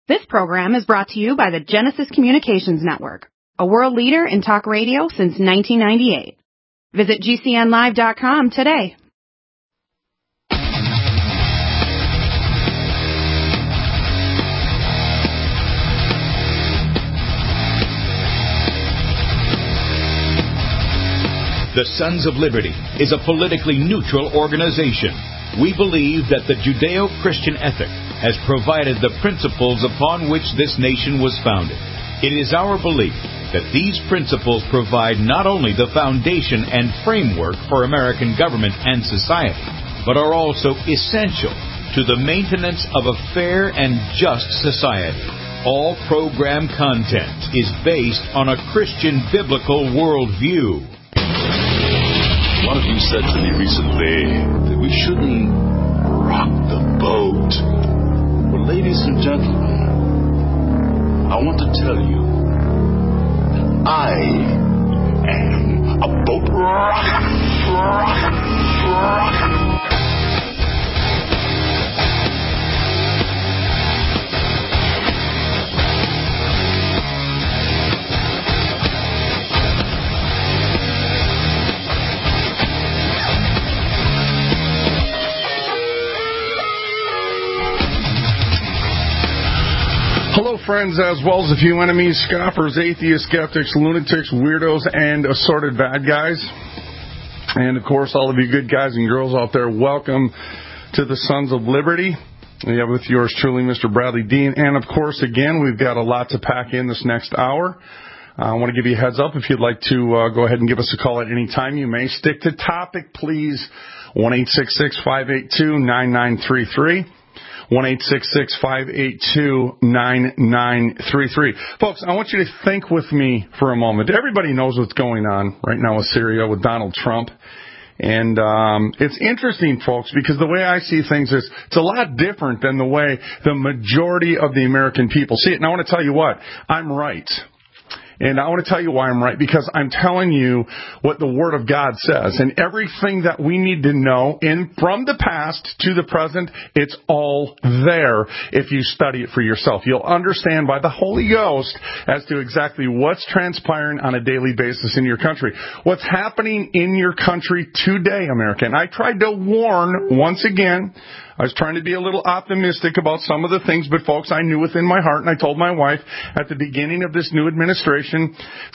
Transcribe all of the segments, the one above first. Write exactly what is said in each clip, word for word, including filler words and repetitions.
This program is brought to you by the Genesis Communications Network, a world leader in talk radio since nineteen ninety-eight. Visit G C N live dot com today. The Sons of Liberty is a politically neutral organization. We believe that the Judeo-Christian ethic has provided the principles upon which this nation was founded. It is our belief that these principles provide not only the foundation and framework for American government and society, but are also essential to the maintenance of a fair and just society. All program content is based on a Christian biblical worldview. One of you said to me recently that we shouldn't rock the boat. Well, ladies and gentlemen, I want to tell you that I am a boat rocker. rocker, rocker. Hello, friends, as well as a few enemies, scoffers, atheists, skeptics, lunatics, weirdos, and assorted bad guys. And, of course, all of you good guys and girls out there, welcome to the Sons of Liberty. We have with yours truly, Mister Bradley Dean. And, of course, again, we've got a lot to pack in this next hour. Uh, I want to give you a heads up. If you'd like to uh, go ahead and give us a call at any time, you may. Stick to topic, please. one eight six six, five eight two, nine nine three three. one eight six six, five eight two, nine nine three three. Folks, I want you to think with me for a moment. Everybody knows what's going on right now with Syria, with Donald Trump. And um, it's interesting, folks, because the way I see things is it's a lot different than the way the majority of the American people see it. And I want to tell you what, I'm right. And I want to tell you why I'm right, because I'm telling you what the Word of God says. And everything that we need to know in from the past to the present, it's all there if you study it for yourself. You'll understand by the Holy Ghost as to exactly what's transpiring on a daily basis in your country. What's happening in your country today, America. And I tried to warn once again. I was trying to be a little optimistic about some of the things, but folks, I knew within my heart, and I told my wife at the beginning of this new administration,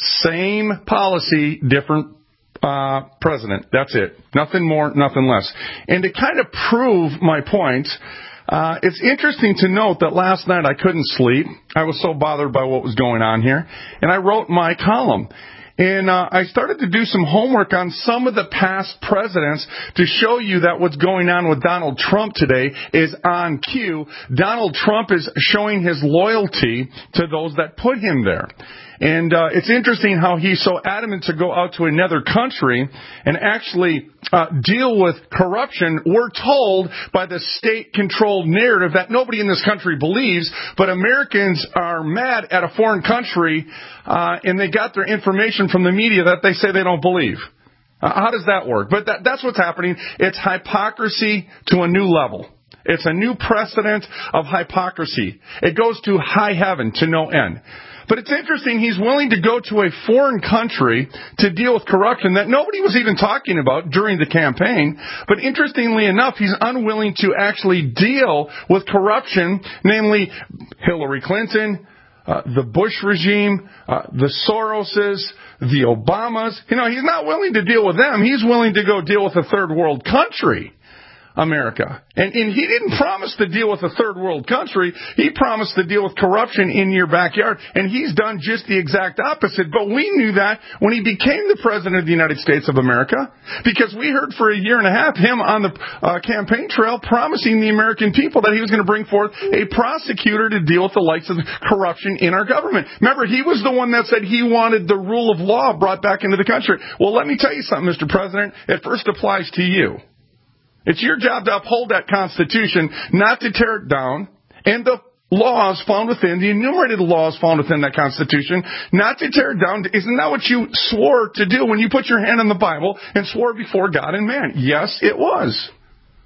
same policy, different uh president. That's it. Nothing more, nothing less. And to kind of prove my point, uh it's interesting to note that last night I couldn't sleep. I was so bothered by what was going on here, and I wrote my column. And uh, I started to do some homework on some of the past presidents to show you that what's going on with Donald Trump today is on cue. Donald Trump is showing his loyalty to those that put him there. And uh, it's interesting how he's so adamant to go out to another country and actually uh, deal with corruption. We're told by the state-controlled narrative that nobody in this country believes, but Americans are mad at a foreign country, uh, and they got their information from the media that they say they don't believe. Uh, how does that work? But that, that's what's happening. It's hypocrisy to a new level. It's a new precedent of hypocrisy. It goes to high heaven, to no end. But it's interesting, he's willing to go to a foreign country to deal with corruption that nobody was even talking about during the campaign. But interestingly enough, he's unwilling to actually deal with corruption, namely Hillary Clinton, uh, the Bush regime, uh, the Soroses, the Obamas. You know, he's not willing to deal with them. He's willing to go deal with a third world country. America. And, and he didn't promise to deal with a third world country. He promised to deal with corruption in your backyard. And he's done just the exact opposite. But we knew that when he became the President of the United States of America, because we heard for a year and a half him on the uh, campaign trail promising the American people that he was going to bring forth a prosecutor to deal with the likes of corruption in our government. Remember, he was the one that said he wanted the rule of law brought back into the country. Well, let me tell you something, Mister President. It first applies to you. It's your job to uphold that Constitution, not to tear it down, and the laws found within, the enumerated laws found within that Constitution, not to tear it down. Isn't that what you swore to do when you put your hand on the Bible and swore before God and man? Yes, it was.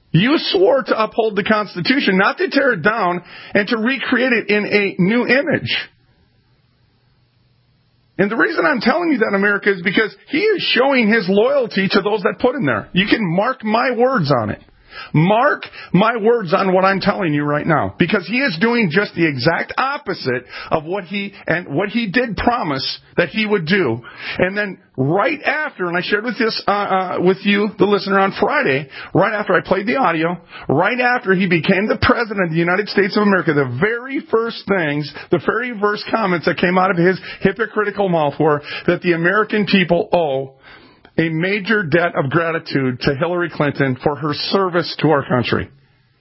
You swore to uphold the Constitution, not to tear it down, and to recreate it in a new image. And the reason I'm telling you that, America, is because he is showing his loyalty to those that put him there. You can mark my words on it. Mark my words on what I'm telling you right now, because he is doing just the exact opposite of what he and what he did promise that he would do. And then right after, and I shared with this uh, uh, with you, the listener, on Friday, right after I played the audio, right after he became the president of the United States of America, the very first things, the very first comments that came out of his hypocritical mouth were that the American people owe a major debt of gratitude to Hillary Clinton for her service to our country.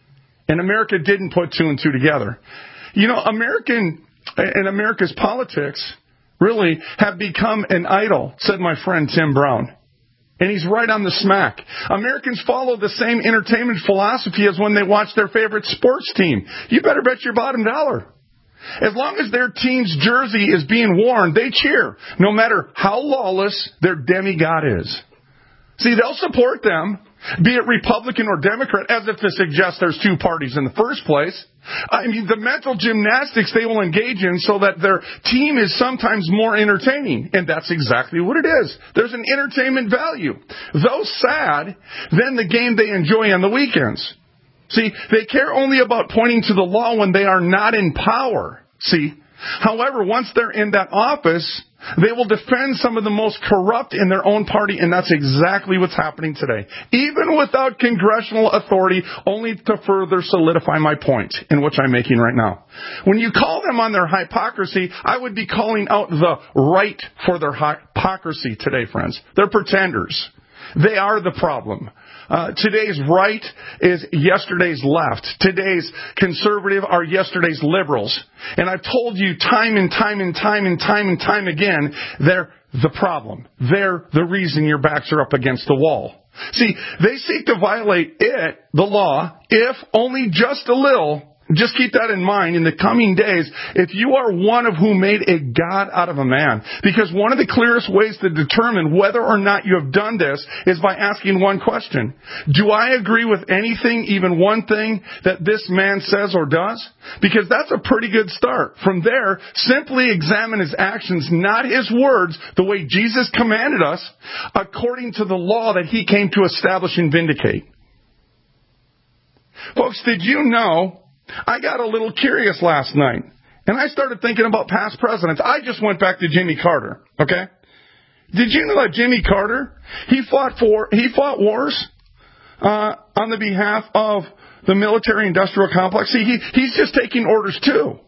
And America didn't put two and two together. You know, American and America's politics really have become an idol, said my friend Tim Brown. And he's right on the smack. Americans follow the same entertainment philosophy as when they watch their favorite sports team. You better bet your bottom dollar. As long as their team's jersey is being worn, they cheer, no matter how lawless their demigod is. See, they'll support them, be it Republican or Democrat, as if to suggest there's two parties in the first place. I mean, the mental gymnastics they will engage in so that their team is sometimes more entertaining. And that's exactly what it is. There's an entertainment value. Though sad, than the game they enjoy on the weekends. See, they care only about pointing to the law when they are not in power. See, however, once they're in that office, they will defend some of the most corrupt in their own party, and that's exactly what's happening today. Even without congressional authority, only to further solidify my point in which I'm making right now. When you call them on their hypocrisy, I would be calling out the right for their hypocrisy today, friends. They're pretenders. They are the problem. Uh, today's right is yesterday's left. Today's conservative are yesterday's liberals. And I've told you time and time and time and time and time again, they're the problem. They're the reason your backs are up against the wall. See, they seek to violate it, the law, if only just a little. Just keep that in mind in the coming days if you are one of who made a God out of a man. Because one of the clearest ways to determine whether or not you have done this is by asking one question. Do I agree with anything, even one thing, that this man says or does? Because that's a pretty good start. From there, simply examine his actions, not his words, the way Jesus commanded us, according to the law that he came to establish and vindicate. Folks, did you know I got a little curious last night, and I started thinking about past presidents. I just went back to Jimmy Carter, okay? Did you know that Jimmy Carter, he fought for, he fought wars uh, on the behalf of the military-industrial complex? See, he, he's just taking orders, too.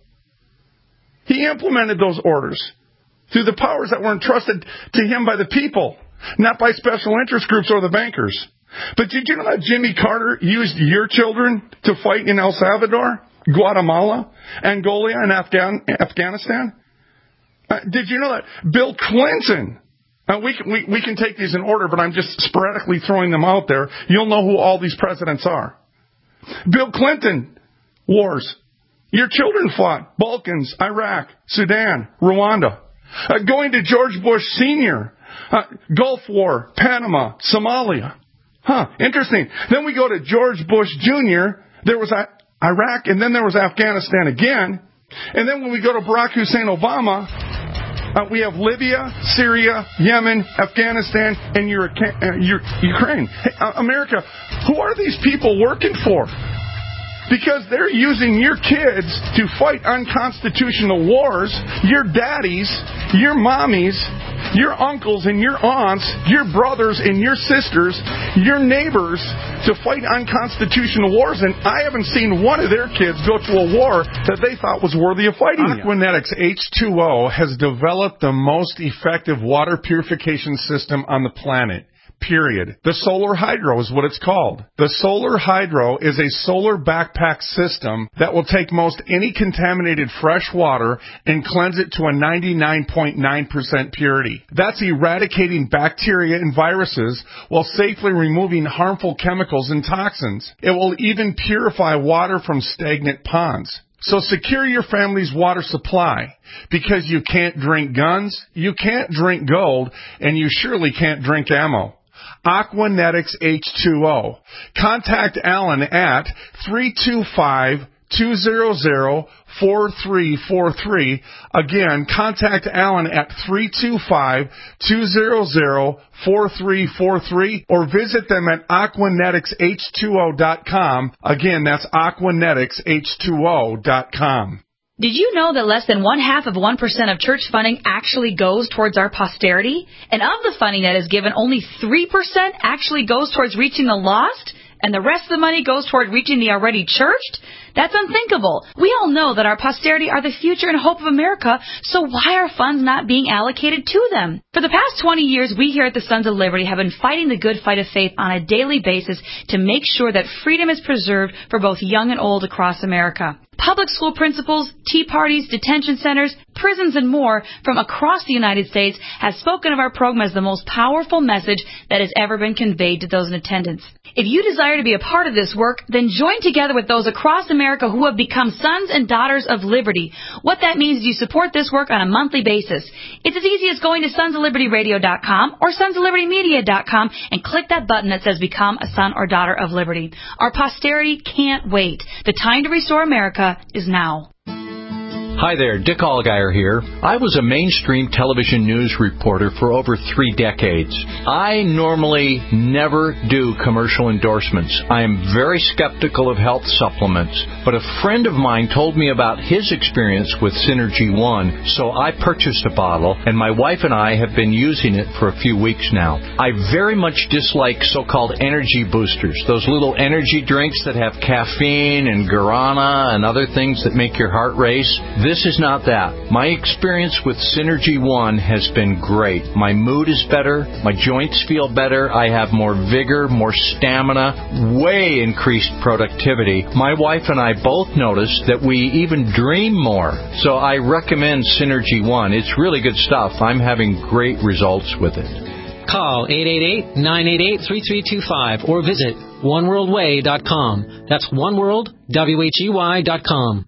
He implemented those orders through the powers that were entrusted to him by the people, not by special interest groups or the bankers. But did you know that Jimmy Carter used your children to fight in El Salvador, Guatemala, Angola, and Afghan, Afghanistan? Uh, did you know that Bill Clinton, uh, we, can, we, we can take these in order, but I'm just sporadically throwing them out there. You'll know who all these presidents are. Bill Clinton, wars. Your children fought Balkans, Iraq, Sudan, Rwanda. Uh, going to George Bush Senior, uh, Gulf War, Panama, Somalia. Huh, interesting. Then we go to George Bush Junior There was Iraq, and then there was Afghanistan again. And then when we go to Barack Hussein Obama, uh, we have Libya, Syria, Yemen, Afghanistan, and Ukraine. Hey, uh, America, who are these people working for? Because they're using your kids to fight unconstitutional wars, your daddies, your mommies, your uncles and your aunts, your brothers and your sisters, your neighbors to fight unconstitutional wars. And I haven't seen one of their kids go to a war that they thought was worthy of fighting. Aquanetics H two O has developed the most effective water purification system on the planet. Period. The Solar Hydro is what it's called. The Solar Hydro is a solar backpack system that will take most any contaminated fresh water and cleanse it to a ninety-nine point nine percent purity. That's eradicating bacteria and viruses while safely removing harmful chemicals and toxins. It will even purify water from stagnant ponds. So secure your family's water supply, because you can't drink guns, you can't drink gold, and you surely can't drink ammo. Aquanetics H two O. Contact Alan at three two five, two hundred, four three four three. Again, contact Alan at three two five, two hundred, four three four three or visit them at aquanetics h two o dot com. Again, that's aquanetics h two o dot com. Did you know that less than one half of one percent of church funding actually goes towards our posterity? And of the funding that is given, only three percent actually goes towards reaching the lost? And the rest of the money goes toward reaching the already churched? That's unthinkable. We all know that our posterity are the future and hope of America, so why are funds not being allocated to them? For the past twenty years, we here at the Sons of Liberty have been fighting the good fight of faith on a daily basis to make sure that freedom is preserved for both young and old across America. Public school principals, tea parties, detention centers, prisons, and more from across the United States have spoken of our program as the most powerful message that has ever been conveyed to those in attendance. If you desire to be a part of this work, then join together with those across America who have become sons and daughters of liberty. What that means is you support this work on a monthly basis. It's as easy as going to sons of liberty radio dot com or sons of liberty media dot com and click that button that says Become a Son or Daughter of Liberty. Our posterity can't wait. The time to restore America is now. Hi there, Dick Allgaier here. I was a mainstream television news reporter for over three decades. I normally never do commercial endorsements. I am very skeptical of health supplements, but a friend of mine told me about his experience with Synergy One, so I purchased a bottle, and my wife and I have been using it for a few weeks now. I very much dislike so-called energy boosters, those little energy drinks that have caffeine and guarana and other things that make your heart race. This is not that. My experience with Synergy One has been great. My mood is better. My joints feel better. I have more vigor, more stamina, way increased productivity. My wife and I both noticed that we even dream more. So I recommend Synergy One. It's really good stuff. I'm having great results with it. Call eight eight eight, nine eight eight, three three two five or visit one world way dot com. That's oneworld, W H E Y dot com.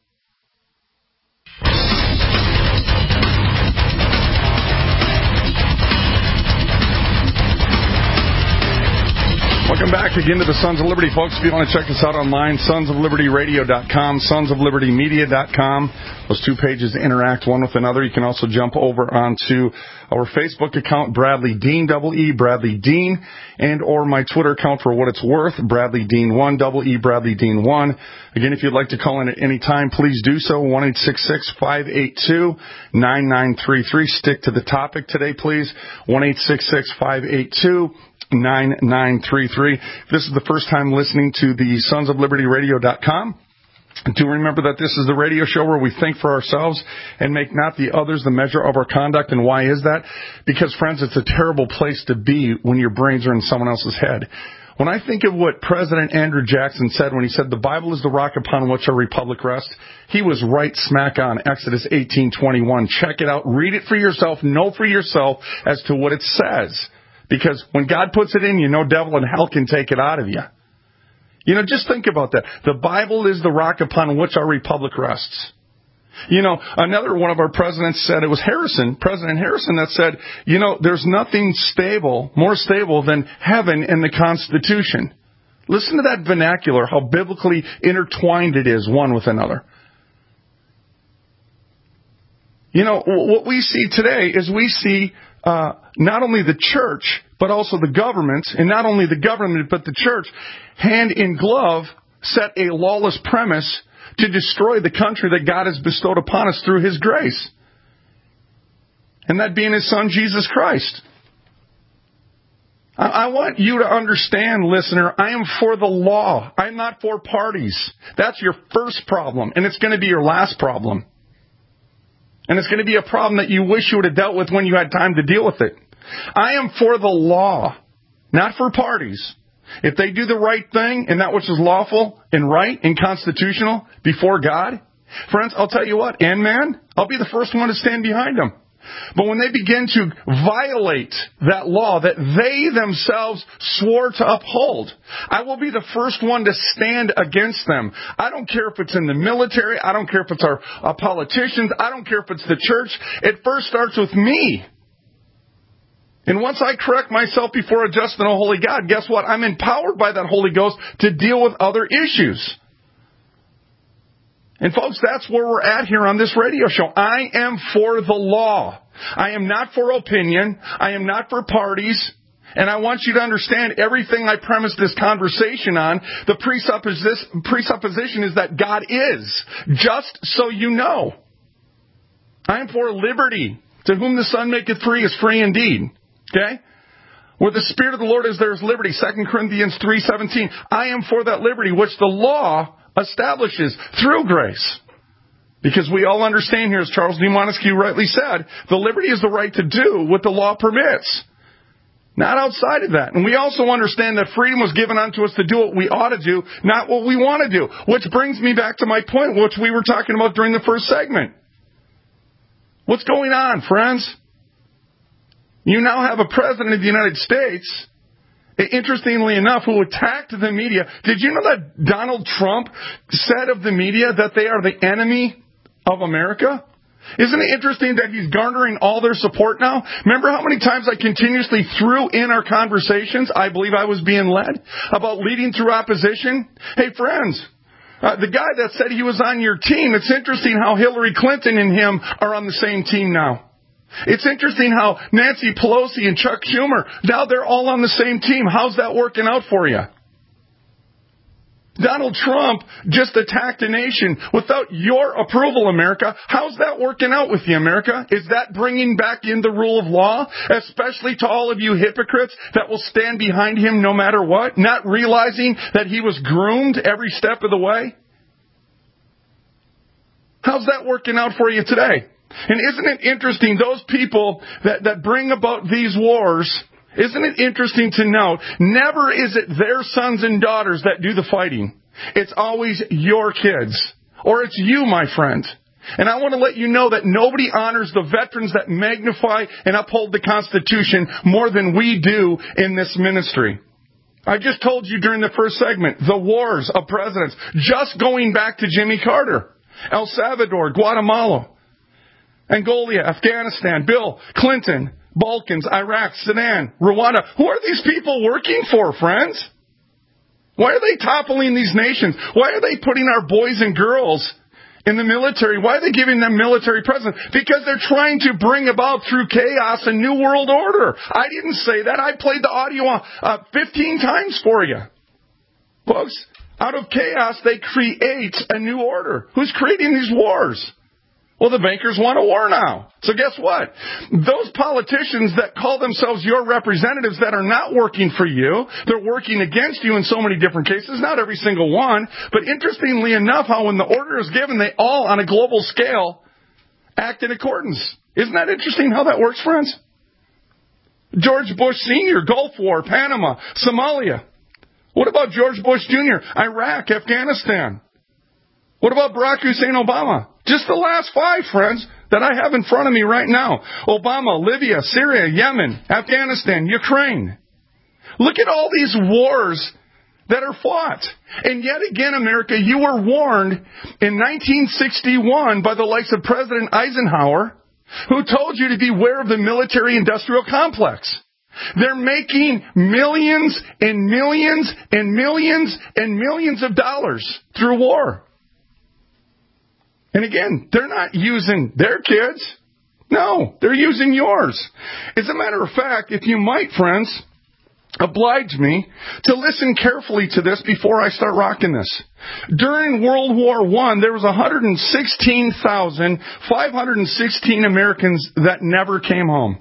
Welcome back again to the Sons of Liberty, folks. If you want to check us out online, sons of liberty radio dot com, sons of liberty media dot com. Those two pages interact one with another. You can also jump over onto our Facebook account, Bradley Dean, double E, Bradley Dean, and or my Twitter account for what it's worth, Bradley Dean one, double E, Bradley Dean one. Again, if you'd like to call in at any time, please do so, one eight six six, five eight two, nine nine three three. Stick to the topic today, please, one eight six six, five eight two, nine nine three three. If this is the first time listening to the sons of liberty radio dot com, do remember that this is the radio show where we think for ourselves and make not the others the measure of our conduct. And why is that? Because, friends, it's a terrible place to be when your brains are in someone else's head. When I think of what President Andrew Jackson said when he said the Bible is the rock upon which our republic rests, he was right smack on. Exodus eighteen twenty-one. Check it out. Read it for yourself. Know for yourself as to what it says. Because when God puts it in you, no devil in hell can take it out of you. You know, just think about that. The Bible is the rock upon which our republic rests. You know, another one of our presidents said, it was Harrison, President Harrison, that said, you know, there's nothing stable, more stable than heaven and the Constitution. Listen to that vernacular, how biblically intertwined it is one with another. You know, what we see today is we see uh, not only the church, but also the government, and not only the government, but the church, hand in glove, set a lawless premise to destroy the country that God has bestowed upon us through His grace. And that being His Son, Jesus Christ. I, I want you to understand, listener, I am for the law. I'm not for parties. That's your first problem, and it's going to be your last problem. And it's going to be a problem that you wish you would have dealt with when you had time to deal with it. I am for the law, not for parties. If they do the right thing and that which is lawful and right and constitutional before God, friends, I'll tell you what, and man, I'll be the first one to stand behind them. But when they begin to violate that law that they themselves swore to uphold, I will be the first one to stand against them. I don't care if it's in the military. I don't care if it's our, our politicians. I don't care if it's the church. It first starts with me. And once I correct myself before a just and a holy God, guess what? I'm empowered by that Holy Ghost to deal with other issues. And folks, that's where we're at here on this radio show. I am for the law. I am not for opinion. I am not for parties. And I want you to understand everything I premise this conversation on. The presupposition is that God is, just so you know. I am for liberty. To whom the Son maketh free is free indeed. Okay? Where the Spirit of the Lord is, there is liberty. Second Corinthians three seventeen. I am for that liberty which the law establishes through grace. Because we all understand here, as Charles D. Montesquieu rightly said, the liberty is the right to do what the law permits. Not outside of that. And we also understand that freedom was given unto us to do what we ought to do, not what we want to do. Which brings me back to my point, which we were talking about during the first segment. What's going on, friends? You now have a president of the United States, interestingly enough, who attacked the media. Did you know that Donald Trump said of the media that they are the enemy of America? Isn't it interesting that he's garnering all their support now? Remember how many times I continuously threw in our conversations, I believe I was being led, about leading through opposition? Hey, friends, uh, the guy that said he was on your team, it's interesting how Hillary Clinton and him are on the same team now. It's interesting how Nancy Pelosi and Chuck Schumer, now they're all on the same team. How's that working out for you? Donald Trump just attacked a nation without your approval, America. How's that working out with you, America? Is that bringing back in the rule of law, especially to all of you hypocrites that will stand behind him no matter what, not realizing that he was groomed every step of the way? How's that working out for you today? And isn't it interesting, those people that, that bring about these wars, isn't it interesting to note, never is it their sons and daughters that do the fighting. It's always your kids. Or it's you, my friend. And I want to let you know that nobody honors the veterans that magnify and uphold the Constitution more than we do in this ministry. I just told you during the first segment, the wars of presidents, just going back to Jimmy Carter, El Salvador, Guatemala, Angola, Afghanistan, Bill Clinton, Balkans, Iraq, Sudan, Rwanda. Who are these people working for, friends? Why are they toppling these nations? Why are they putting our boys and girls in the military? Why are they giving them military presence? Because they're trying to bring about through chaos a new world order. I didn't say that. I played the audio uh, fifteen times for you. Folks, out of chaos, they create a new order. Who's creating these wars? Well, the bankers want a war now. So guess what? Those politicians that call themselves your representatives that are not working for you, they're working against you in so many different cases, not every single one, but interestingly enough, how when the order is given, they all, on a global scale, act in accordance. Isn't that interesting how that works, friends? George Bush Senior, Gulf War, Panama, Somalia. What about George Bush Junior, Iraq, Afghanistan? What about Barack Hussein Obama? Just the last five, friends, that I have in front of me right now. Obama, Libya, Syria, Yemen, Afghanistan, Ukraine. Look at all these wars that are fought. And yet again, America, you were warned in nineteen sixty-one by the likes of President Eisenhower, who told you to beware of the military-industrial complex. They're making millions and millions and millions and millions of dollars through war. And again, they're not using their kids. No, they're using yours. As a matter of fact, if you might, friends, oblige me to listen carefully to this before I start rocking this. During World War One, there was one hundred sixteen thousand five hundred sixteen Americans that never came home.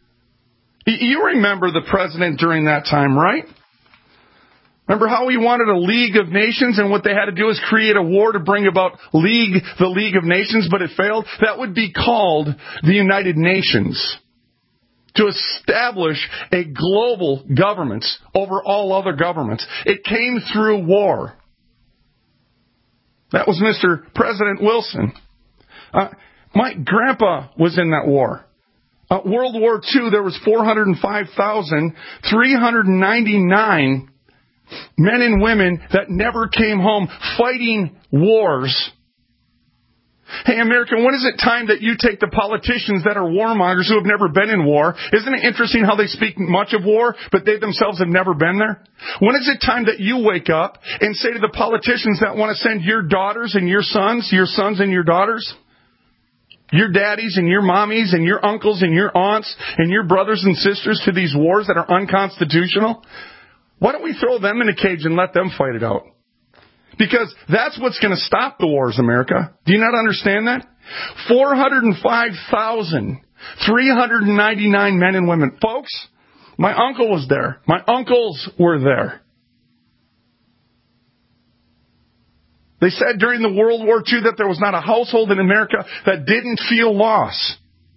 You remember the president during that time, right? Remember how he wanted a League of Nations, and what they had to do is create a war to bring about League, the League of Nations, but it failed? That would be called the United Nations. To establish a global government over all other governments. It came through war. That was Mister President Wilson. Uh, my grandpa was in that war. Uh, World War Two, there was four hundred five thousand three hundred ninety-nine men and women that never came home fighting wars. Hey, America, when is it time that you take the politicians that are warmongers who have never been in war? Isn't it interesting how they speak much of war, but they themselves have never been there? When is it time that you wake up and say to the politicians that want to send your daughters and your sons, your sons and your daughters, your daddies and your mommies and your uncles and your aunts and your brothers and sisters to these wars that are unconstitutional? Why don't we throw them in a cage and let them fight it out? Because that's what's going to stop the wars, America. Do you not understand that? four hundred five thousand three hundred ninety-nine men and women. Folks, my uncle was there. My uncles were there. They said during the World War Two that there was not a household in America that didn't feel loss.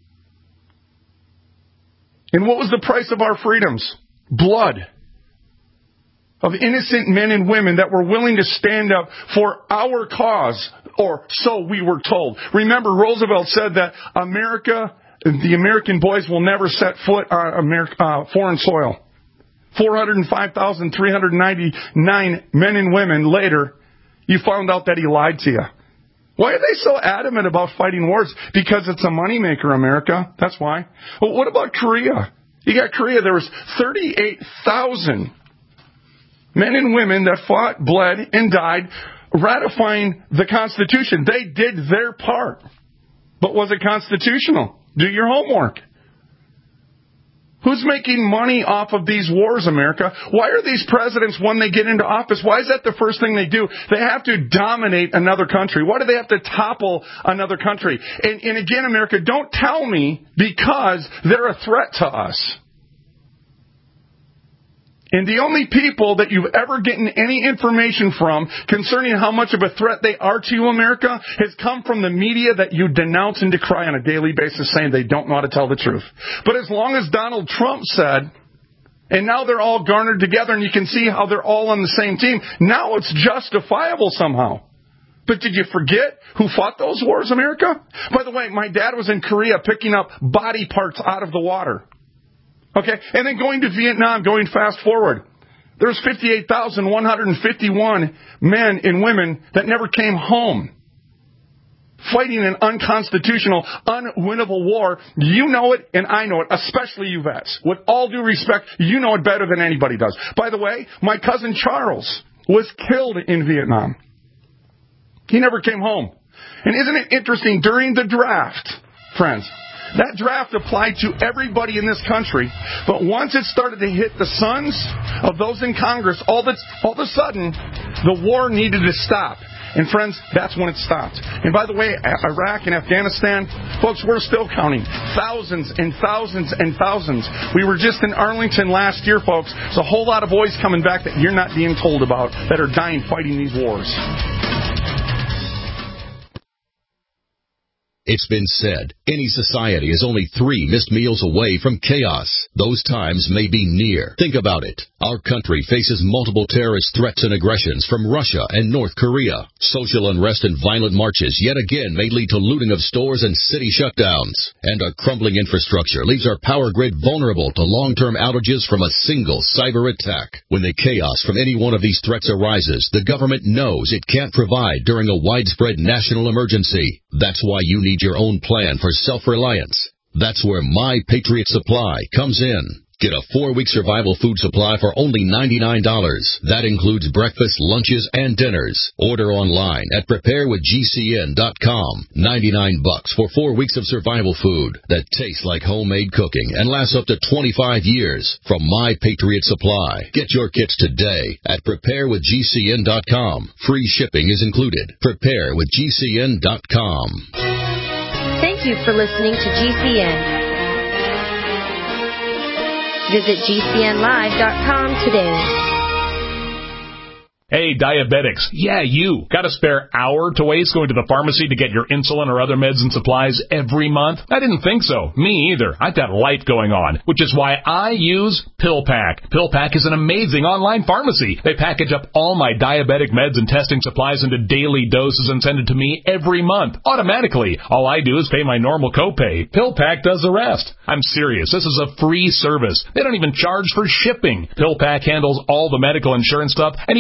And what was the price of our freedoms? Blood. Of innocent men and women that were willing to stand up for our cause, or so we were told. Remember, Roosevelt said that America, the American boys will never set foot on America, uh, foreign soil. four hundred five thousand three hundred ninety-nine men and women later, you found out that he lied to you. Why are they so adamant about fighting wars? Because it's a moneymaker, America. That's why. Well, what about Korea? You got Korea. There was thirty-eight thousand men and women that fought, bled, and died ratifying the Constitution. They did their part. But was it constitutional? Do your homework. Who's making money off of these wars, America? Why are these presidents, when they get into office, why is that the first thing they do? They have to dominate another country. Why do they have to topple another country? And, and again, America, don't tell me because they're a threat to us. And the only people that you've ever gotten any information from concerning how much of a threat they are to you, America, has come from the media that you denounce and decry on a daily basis, saying they don't know how to tell the truth. But as long as Donald Trump said, and now they're all garnered together and you can see how they're all on the same team, now it's justifiable somehow. But did you forget who fought those wars, America? By the way, my dad was in Korea picking up body parts out of the water. Okay, and then going to Vietnam, going fast forward. There's fifty-eight thousand one hundred fifty-one men and women that never came home. Fighting an unconstitutional, unwinnable war. You know it, and I know it, especially you vets. With all due respect, you know it better than anybody does. By the way, my cousin Charles was killed in Vietnam. He never came home. And isn't it interesting, during the draft, friends, that draft applied to everybody in this country, but once it started to hit the sons of those in Congress, all, that, all of a sudden, the war needed to stop. And friends, that's when it stopped. And by the way, Iraq and Afghanistan, folks, we're still counting. Thousands and thousands and thousands. We were just in Arlington last year, folks. There's a whole lot of boys coming back that you're not being told about that are dying fighting these wars. It's been said, any society is only three missed meals away from chaos. Those times may be near. Think about it. Our country faces multiple terrorist threats and aggressions from Russia and North Korea. Social unrest and violent marches yet again may lead to looting of stores and city shutdowns. And our crumbling infrastructure leaves our power grid vulnerable to long-term outages from a single cyber attack. When the chaos from any one of these threats arises, the government knows it can't provide during a widespread national emergency. That's why you need your own plan for self-reliance. That's where My Patriot Supply comes in. Get a four-week survival food supply for only ninety-nine dollars. That includes breakfast, lunches, and dinners. Order online at prepare with G C N dot com. ninety-nine bucks for four weeks of survival food that tastes like homemade cooking and lasts up to twenty-five years from My Patriot Supply. Get your kits today at prepare with G C N dot com. Free shipping is included. prepare with G C N dot com. Thank you for listening to G C N. Visit G C N live dot com today. Hey, diabetics. Yeah, you. Got a spare hour to waste going to the pharmacy to get your insulin or other meds and supplies every month? I didn't think so. Me either. I've got life going on, which is why I use PillPack. PillPack is an amazing online pharmacy. They package up all my diabetic meds and testing supplies into daily doses and send it to me every month, automatically. All I do is pay my normal copay. PillPack does the rest. I'm serious. This is a free service. They don't even charge for shipping. PillPack handles all the medical insurance stuff and even get with my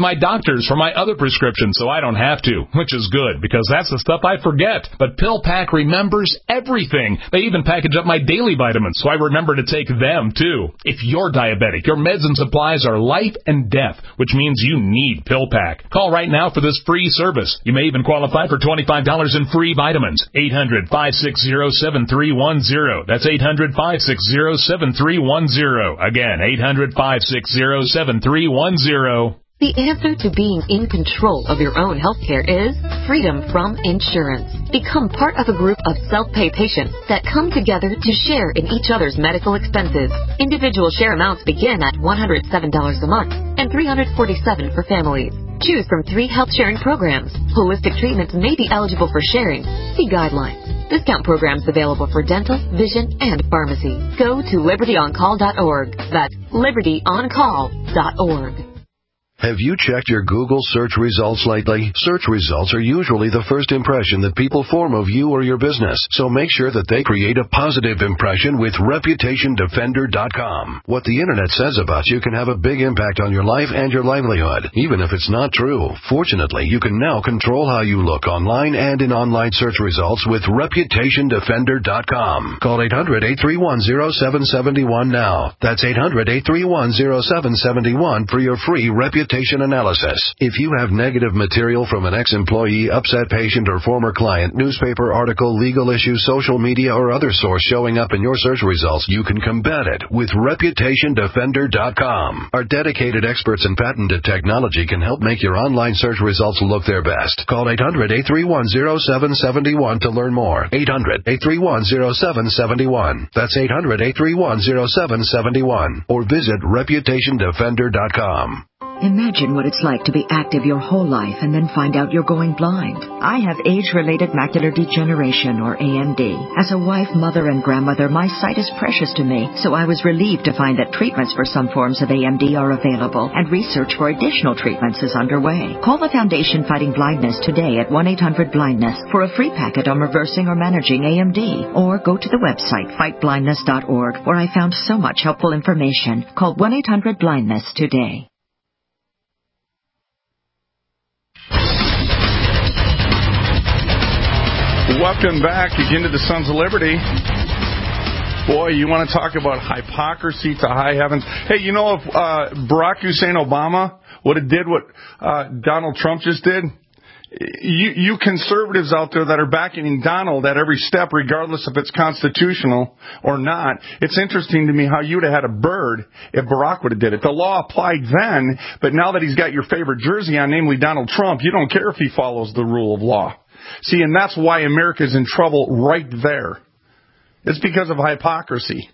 my doctors for my other prescriptions so I don't have to, which is good because that's the stuff I forget. But PillPack remembers everything. They even package up my daily vitamins so I remember to take them too. If you're diabetic, your meds and supplies are life and death, which means you need PillPack. Call right now for this free service. You may even qualify for twenty-five dollars in free vitamins. eight hundred, five six zero, seven three one zero. That's eight hundred, five six zero, seven three one zero. Again, eight hundred, five six zero, seven three one zero. The answer to being in control of your own healthcare is freedom from insurance. Become part of a group of self-pay patients that come together to share in each other's medical expenses. Individual share amounts begin at one hundred seven dollars a month and three hundred forty-seven dollars for families. Choose from three health sharing programs. Holistic treatments may be eligible for sharing. See guidelines. Discount programs available for dental, vision, and pharmacy. Go to liberty on call dot org. That's liberty on call dot org. Have you checked your Google search results lately? Search results are usually the first impression that people form of you or your business, so make sure that they create a positive impression with reputation defender dot com. What the internet says about you can have a big impact on your life and your livelihood, even if it's not true. Fortunately, you can now control how you look online and in online search results with reputation defender dot com. Call eight hundred, eight three one, zero seven seven one now. That's eight hundred, eight three one, zero seven seven one for your free reputation analysis. If you have negative material from an ex-employee, upset patient, or former client, newspaper article, legal issue, social media, or other source showing up in your search results, you can combat it with reputation defender dot com. Our dedicated experts in patented technology can help make your online search results look their best. Call eight hundred, eight three one, zero seven seven one to learn more. eight hundred, eight three one, zero seven seven one. That's eight hundred, eight three one, zero seven seven one. Or visit reputation defender dot com. Imagine what it's like to be active your whole life and then find out you're going blind. I have age-related macular degeneration, or A M D. As a wife, mother, and grandmother, my sight is precious to me, so I was relieved to find that treatments for some forms of A M D are available, and research for additional treatments is underway. Call the Foundation Fighting Blindness today at one eight hundred blindness for a free packet on reversing or managing A M D, or go to the website fight blindness dot org, where I found so much helpful information. Call one eight hundred blindness today. Welcome back again to the Sons of Liberty. Boy, you want to talk about hypocrisy to high heavens. Hey, you know, if uh, Barack Hussein Obama would have did what uh, Donald Trump just did, you, you conservatives out there that are backing Donald at every step, regardless if it's constitutional or not, it's interesting to me how you would have had a bird if Barack would have did it. The law applied then, but now that he's got your favorite jersey on, namely Donald Trump, you don't care if he follows the rule of law. See, and that's why America's in trouble right there. It's because of hypocrisy.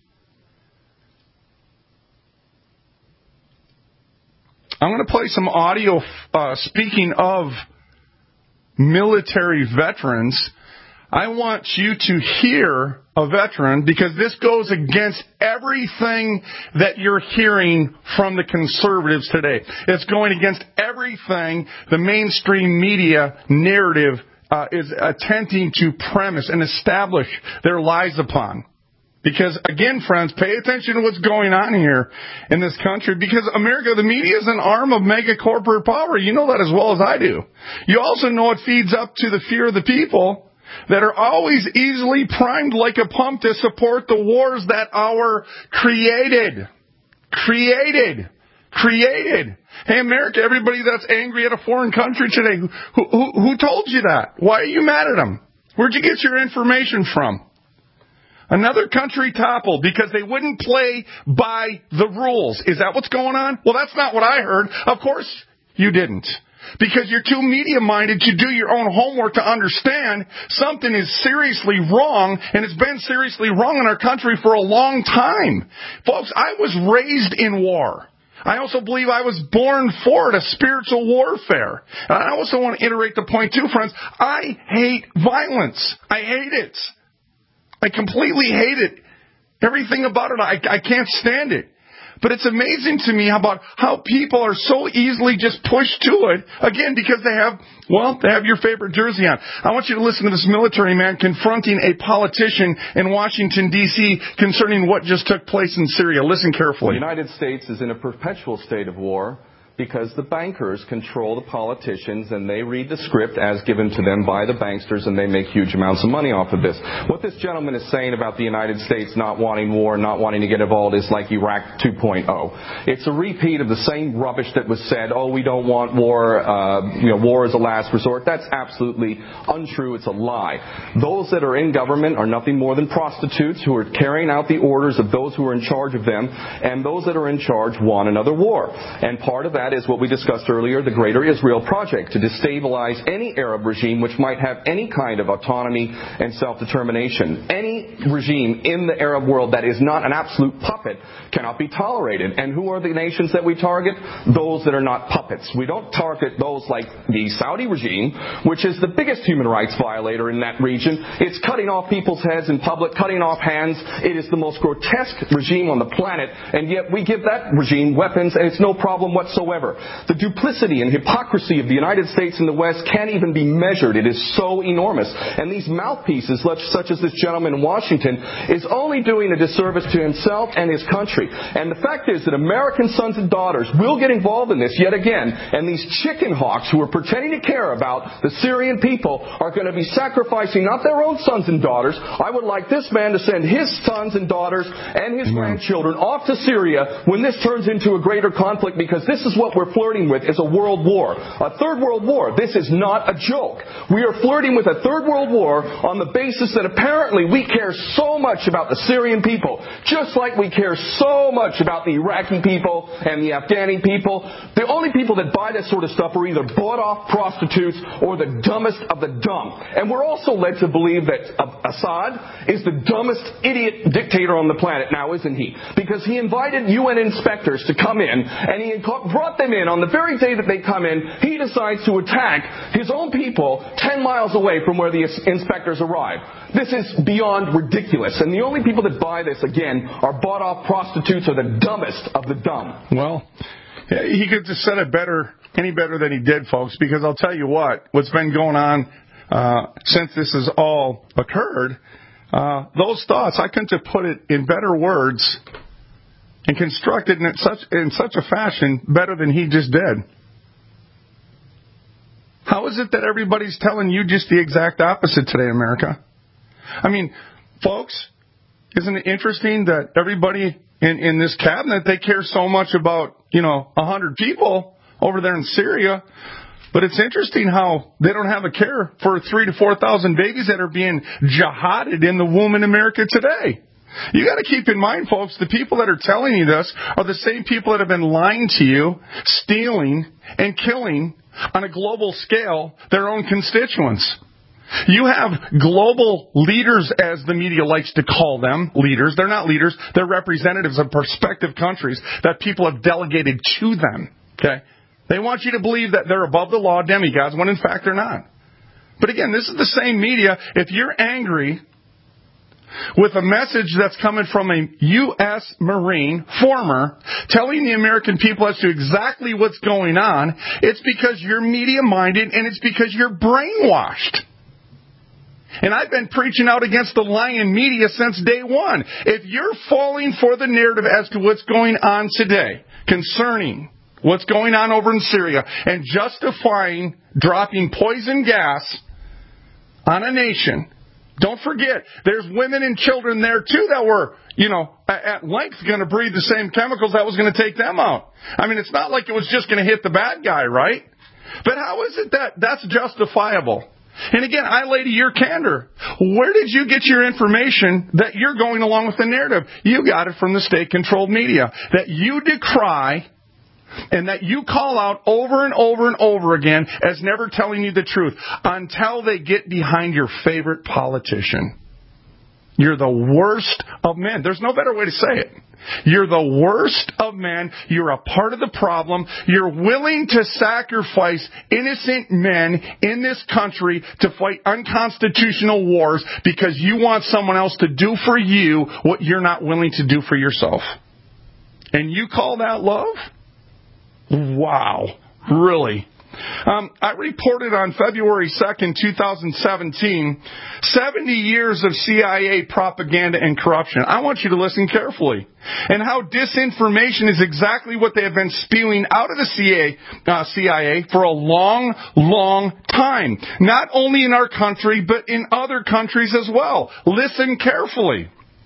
I'm going to play some audio, uh, speaking of military veterans. I want you to hear a veteran, because this goes against everything that you're hearing from the conservatives today. It's going against everything the mainstream media narrative Uh, is attempting to premise and establish their lies upon. Because, again, friends, pay attention to what's going on here in this country, because America, the media, is an arm of mega corporate power. You know that as well as I do. You also know it feeds up to the fear of the people that are always easily primed like a pump to support the wars that are created. Created. Created. Hey, America, everybody that's angry at a foreign country today, who, who, who told you that? Why are you mad at them? Where'd you get your information from? Another country toppled because they wouldn't play by the rules. Is that what's going on? Well, that's not what I heard. Of course you didn't. Because you're too media-minded to do your own homework to understand something is seriously wrong, and it's been seriously wrong in our country for a long time. Folks, I was raised in war. I also believe I was born for it, a spiritual warfare. And I also want to iterate the point, too, friends. I hate violence. I hate it. I completely hate it. Everything about it, I, I can't stand it. But it's amazing to me about how people are so easily just pushed to it, again, because they have, well, they have your favorite jersey on. I want you to listen to this military man confronting a politician in Washington, D C concerning what just took place in Syria. Listen carefully. The United States is in a perpetual state of war. Because the bankers control the politicians and they read the script as given to them by the banksters and they make huge amounts of money off of this. What this gentleman is saying about the United States not wanting war, not wanting to get involved is like Iraq two point oh. It's a repeat of the same rubbish that was said, oh, we don't want war, uh, you know, war is a last resort. That's absolutely untrue. It's a lie. Those that are in government are nothing more than prostitutes who are carrying out the orders of those who are in charge of them, and those that are in charge want another war. And part of that is what we discussed earlier, the Greater Israel Project, to destabilize any Arab regime which might have any kind of autonomy and self-determination. Any regime in the Arab world that is not an absolute puppet cannot be tolerated. And who are the nations that we target? Those that are not puppets. We don't target those like the Saudi regime, which is the biggest human rights violator in that region. It's cutting off people's heads in public, cutting off hands. It is the most grotesque regime on the planet, and yet we give that regime weapons, and it's no problem whatsoever. The duplicity and hypocrisy of the United States and the West can't even be measured. It is so enormous. And these mouthpieces, such as this gentleman in Washington, is only doing a disservice to himself and his country. And the fact is that American sons and daughters will get involved in this yet again. And these chicken hawks who are pretending to care about the Syrian people are going to be sacrificing not their own sons and daughters. I would like this man to send his sons and daughters and his grandchildren off to Syria when this turns into a greater conflict, because this is what we're flirting with is a world war. A third world war. This is not a joke. We are flirting with a third world war on the basis that apparently we care so much about the Syrian people, just like we care so much about the Iraqi people and the Afghani people. The only people that buy this sort of stuff are either bought-off prostitutes or the dumbest of the dumb. And we're also led to believe that Assad is the dumbest idiot dictator on the planet now, isn't he? Because he invited U N inspectors to come in, and he brought them in. On the very day that they come in, he decides to attack his own people ten miles away from where the inspectors arrive. This is beyond ridiculous. And the only people that buy this, again, are bought-off prostitutes or the dumbest of the dumb. Well, he could have said it better, any better than he did, folks, because I'll tell you what, what's been going on uh, since this has all occurred, uh, those thoughts, I couldn't have put it in better words and constructed in such in such a fashion better than he just did. How is it that everybody's telling you just the exact opposite today, America? I mean, folks, isn't it interesting that everybody in, in this cabinet, they care so much about, you know, a hundred people over there in Syria, but it's interesting how they don't have a care for three to four thousand babies that are being jihaded in the womb in America today. You got to keep in mind, folks, the people that are telling you this are the same people that have been lying to you, stealing, and killing on a global scale their own constituents. You have global leaders, as the media likes to call them, leaders. They're not leaders. They're representatives of prospective countries that people have delegated to them. Okay? They want you to believe that they're above the law, demigods, when in fact they're not. But again, this is the same media. If you're angry with a message that's coming from a U S Marine, former, telling the American people as to exactly what's going on, it's because you're media-minded and it's because you're brainwashed. And I've been preaching out against the lying media since day one. If you're falling for the narrative as to what's going on today concerning what's going on over in Syria and justifying dropping poison gas on a nation, don't forget, there's women and children there, too, that were, you know, at length going to breathe the same chemicals that was going to take them out. I mean, it's not like it was just going to hit the bad guy, right? But how is it that that's justifiable? And again, I lay to your candor. Where did you get your information that you're going along with the narrative? You got it from the state-controlled media that you decry and that you call out over and over and over again as never telling you the truth until they get behind your favorite politician. You're the worst of men. There's no better way to say it. You're the worst of men. You're a part of the problem. You're willing to sacrifice innocent men in this country to fight unconstitutional wars because you want someone else to do for you what you're not willing to do for yourself. And you call that love? Wow. Really? Um, I reported on February second, twenty seventeen, seventy years of C I A propaganda and corruption. I want you to listen carefully. And how disinformation is exactly what they have been spewing out of the C I A, uh, C I A for a long, long time. Not only in our country, but in other countries as well. Listen carefully.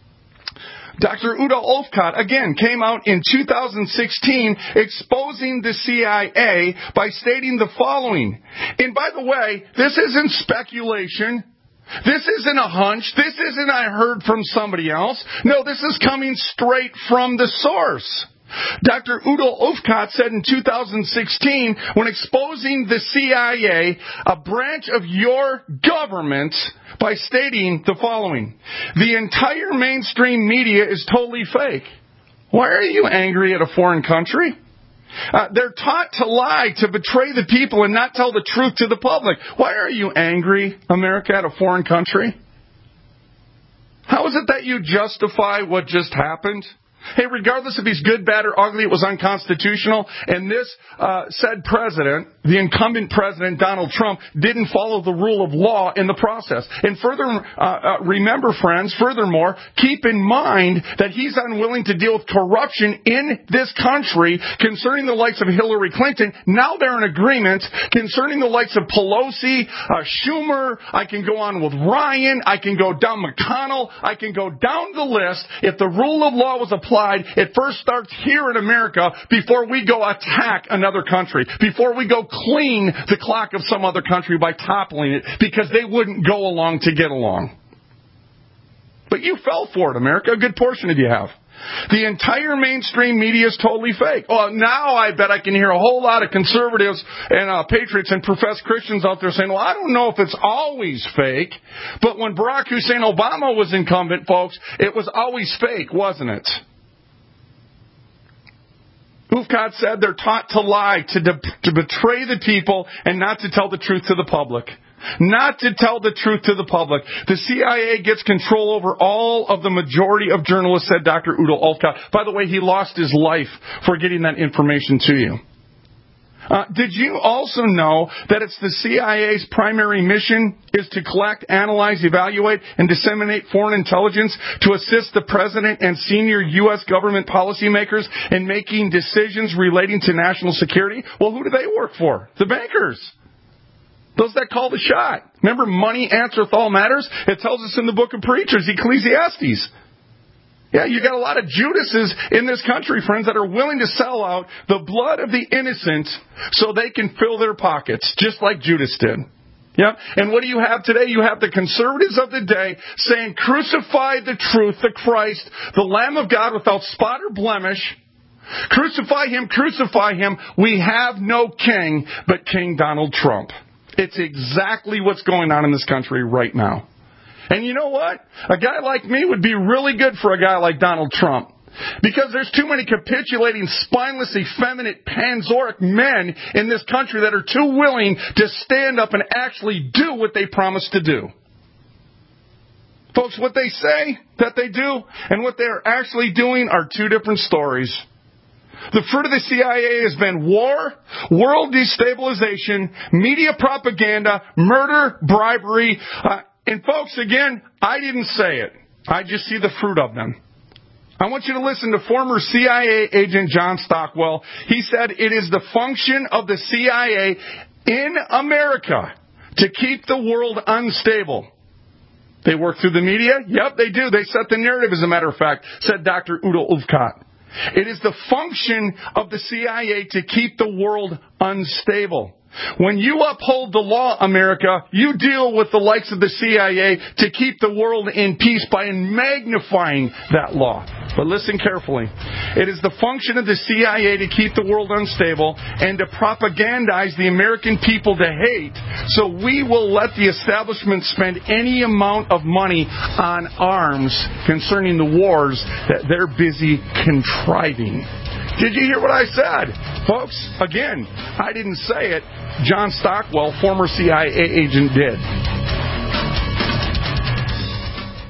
Doctor Udo Olfkot, again, came out in two thousand sixteen exposing the C I A by stating the following. And by the way, this isn't speculation. This isn't a hunch. This isn't I heard from somebody else. No, this is coming straight from the source. Doctor Udo Olfkot said in two thousand sixteen, when exposing the C I A, a branch of your government, by stating the following. The entire mainstream media is totally fake. Why are you angry at a foreign country? Uh, they're taught to lie, to betray the people, and not tell the truth to the public. Why are you angry, America, at a foreign country? How is it that you justify what just happened? Hey, regardless if he's good, bad, or ugly, it was unconstitutional. And this uh, said president, the incumbent president, Donald Trump, didn't follow the rule of law in the process. And further, uh, uh, remember, friends, furthermore, keep in mind that he's unwilling to deal with corruption in this country concerning the likes of Hillary Clinton. Now they're in agreement concerning the likes of Pelosi, uh, Schumer. I can go on with Ryan. I can go down McConnell. I can go down the list. If the rule of law was applied, it first starts here in America before we go attack another country, before we go clean the clock of some other country by toppling it because they wouldn't go along to get along. But you fell for it, America. A good portion of you have. The entire mainstream media is totally fake. Well, now I bet I can hear a whole lot of conservatives and uh, patriots and professed Christians out there saying, well, I don't know if it's always fake, but when Barack Hussein Obama was incumbent, folks, it was always fake, wasn't it? Olfkot said they're taught to lie, to, de- to betray the people, and not to tell the truth to the public. Not to tell the truth to the public. The C I A gets control over all of the majority of journalists, said Doctor Udo Olfkot. By the way, he lost his life for getting that information to you. Uh, did you also know that it's the C I A's primary mission is to collect, analyze, evaluate, and disseminate foreign intelligence to assist the president and senior U S government policymakers in making decisions relating to national security? Well, who do they work for? The bankers. Those that call the shot. Remember, money answereth all matters? It tells us in the book of Preachers, Ecclesiastes. Yeah, you got a lot of Judases in this country, friends, that are willing to sell out the blood of the innocent so they can fill their pockets, just like Judas did. Yeah, and what do you have today? You have the conservatives of the day saying, crucify the truth, the Christ, the Lamb of God without spot or blemish. Crucify him, crucify him. We have no king but King Donald Trump. It's exactly what's going on in this country right now. And you know what? A guy like me would be really good for a guy like Donald Trump. Because there's too many capitulating, spineless, effeminate, panzoric men in this country that are too willing to stand up and actually do what they promise to do. Folks, what they say that they do and what they are actually doing are two different stories. The fruit of the C I A has been war, world destabilization, media propaganda, murder, bribery. Uh, and folks, again, I didn't say it. I just see the fruit of them. I want you to listen to former C I A agent John Stockwell. He said it is the function of the C I A in America to keep the world unstable. They work through the media? Yep, they do. They set the narrative, as a matter of fact, said Doctor Udo Olfkot. It is the function of the C I A to keep the world unstable. When you uphold the law, America, you deal with the likes of the C I A to keep the world in peace by magnifying that law. But listen carefully. It is the function of the C I A to keep the world unstable and to propagandize the American people to hate, so we will let the establishment spend any amount of money on arms concerning the wars that they're busy contriving. Did you hear what I said? Folks, again, I didn't say it. John Stockwell, former C I A agent, did.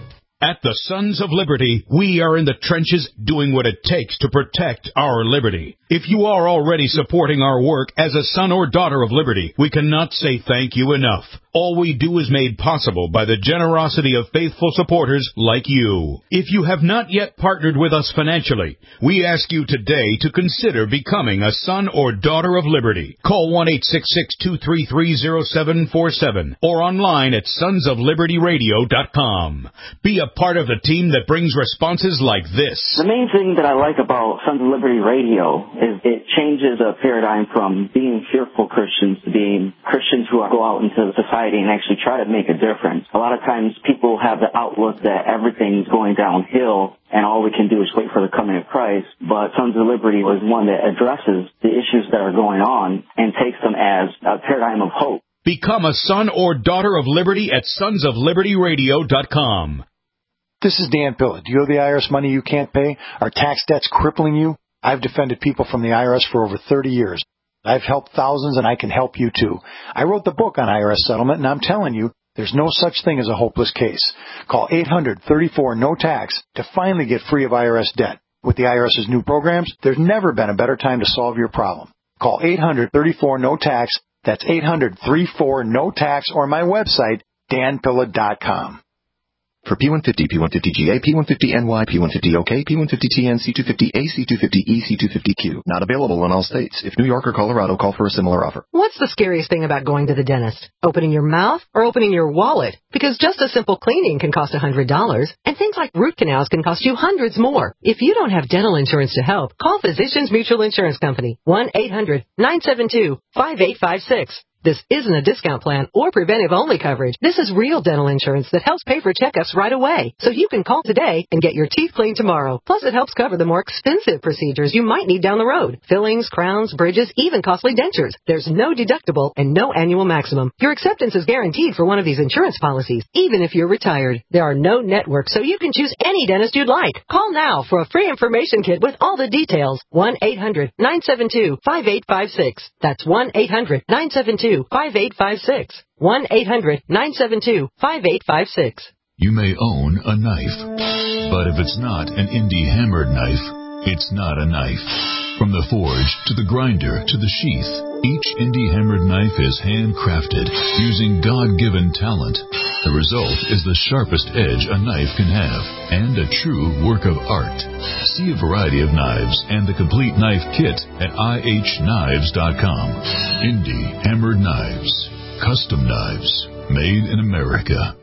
At the Sons of Liberty, we are in the trenches doing what it takes to protect our liberty. If you are already supporting our work as a son or daughter of liberty, we cannot say thank you enough. All we do is made possible by the generosity of faithful supporters like you. If you have not yet partnered with us financially, we ask you today to consider becoming a son or daughter of liberty. Call one eight six six, two three three, zero seven four seven or online at sons of liberty radio dot com. Be a part of the team that brings responses like this. The main thing that I like about Sons of Liberty Radio is it changes a paradigm from being fearful Christians to being Christians who go out into society and actually try to make a difference. A lot of times people have the outlook that everything's going downhill and all we can do is wait for the coming of Christ, but Sons of Liberty is one that addresses the issues that are going on and takes them as a paradigm of hope. Become a son or daughter of liberty at sons of liberty radio dot com. This is Dan Pilla. Do you owe the I R S money you can't pay? Are tax debts crippling you? I've defended people from the I R S for over thirty years. I've helped thousands, and I can help you too. I wrote the book on I R S settlement, and I'm telling you, there's no such thing as a hopeless case. Call eight hundred, thirty-four, no tax to finally get free of I R S debt. With the IRS's new programs, there's never been a better time to solve your problem. Call eight hundred, thirty-four, no tax. That's eight hundred, thirty-four, no tax, or my website, dan pilla dot com. For P one fifty, P one fifty G A, P one fifty N Y, P one fifty O K, P one fifty T N, C two fifty A, C two fifty E, C two fifty Q. Not available in all states. If New York or Colorado, call for a similar offer. What's the scariest thing about going to the dentist? Opening your mouth or opening your wallet? Because just a simple cleaning can cost one hundred dollars, and things like root canals can cost you hundreds more. If you don't have dental insurance to help, call Physicians Mutual Insurance Company, one eight hundred, nine seven two, five eight five six. This isn't a discount plan or preventive-only coverage. This is real dental insurance that helps pay for checkups right away. So you can call today and get your teeth cleaned tomorrow. Plus, it helps cover the more expensive procedures you might need down the road. Fillings, crowns, bridges, even costly dentures. There's no deductible and no annual maximum. Your acceptance is guaranteed for one of these insurance policies, even if you're retired. There are no networks, so you can choose any dentist you'd like. Call now for a free information kit with all the details. one eight hundred, nine seven two, five eight five six. That's one eight hundred, nine seven two, five eight five six. one eight hundred, nine seven two, five eight five six. You may own a knife, but if it's not an indie hammered knife, it's not a knife. From the forge to the grinder to the sheath, each indie hammered knife is handcrafted using God-given talent. The result is the sharpest edge a knife can have and a true work of art. See a variety of knives and the complete knife kit at I H knives dot com. Indie hammered knives. Custom knives. Made in America.